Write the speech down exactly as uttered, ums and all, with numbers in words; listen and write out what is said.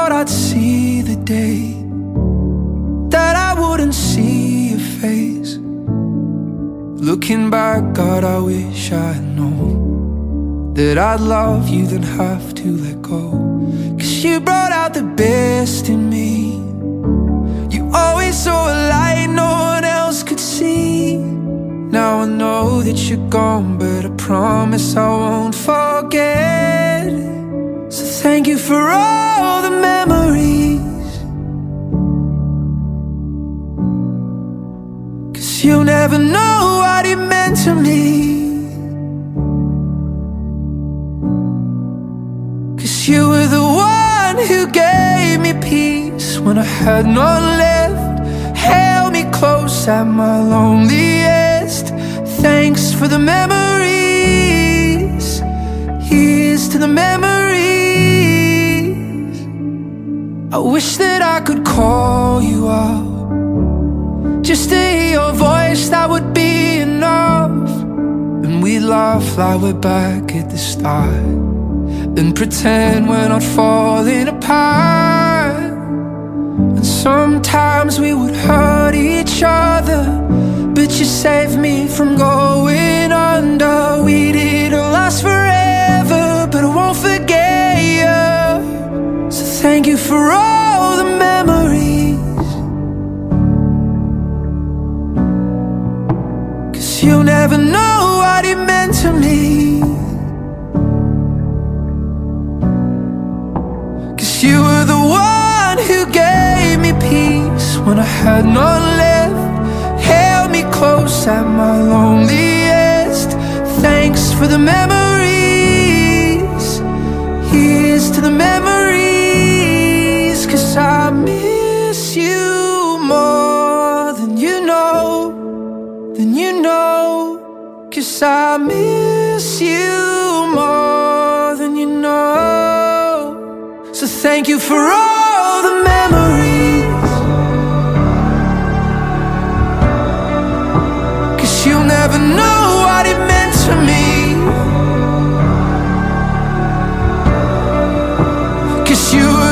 thought I'd see the day that I wouldn't see your face. Looking back, God, I wish I'd known that I'd love you, then have to let go. Cause you brought out the best in me. You always saw a light no one else could see. Now I know that you're gone, but I promise I won't forget. So thank you for all the memories, cause you'll never know what it meant to me. Cause you were the one who gave me peace when I had none left, held me close at my loneliest. Thanks for the memories, here's to the memories. I wish that I could call you up, just to hear your voice, that would be enough. And we'd laugh like we're back at the start, and pretend we're not falling apart. And sometimes we would hurt each other, but you saved me from going under. We didn't last forever, but I won't forget you. So thank you for all the memories, cause you'll never know what it meant to me. Cause you were the one who gave me peace when I had none left, held me close at my loneliest. Thanks for the memories, here's to the memories. Cause I miss you more than you know, than you know. Cause I miss you more than you know. So thank you for all the memories, cause you'll never know what it meant to me. Cause you were